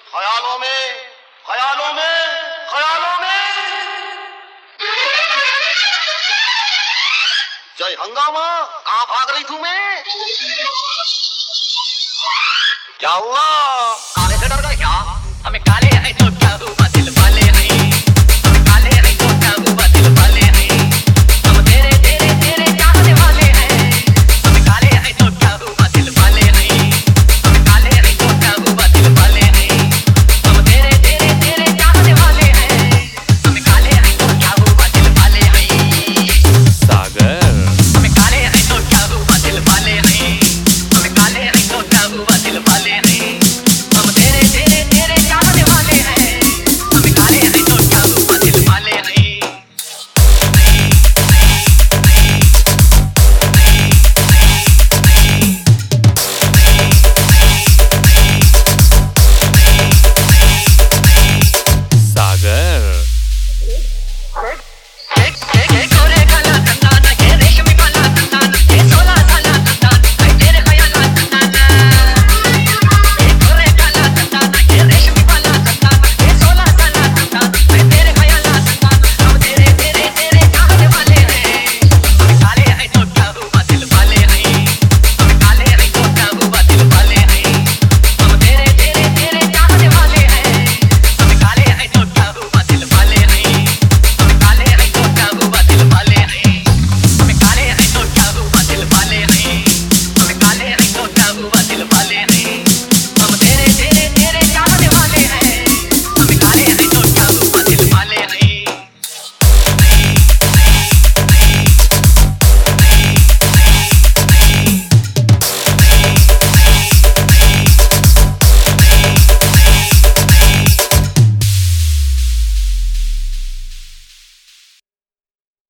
ख्यालों में, ख्यालों में, ख्यालों में। जय हंगामा, कहाँ भाग रही तू मैं? क्या हुआ? काले से डर गए क्या? हमें काले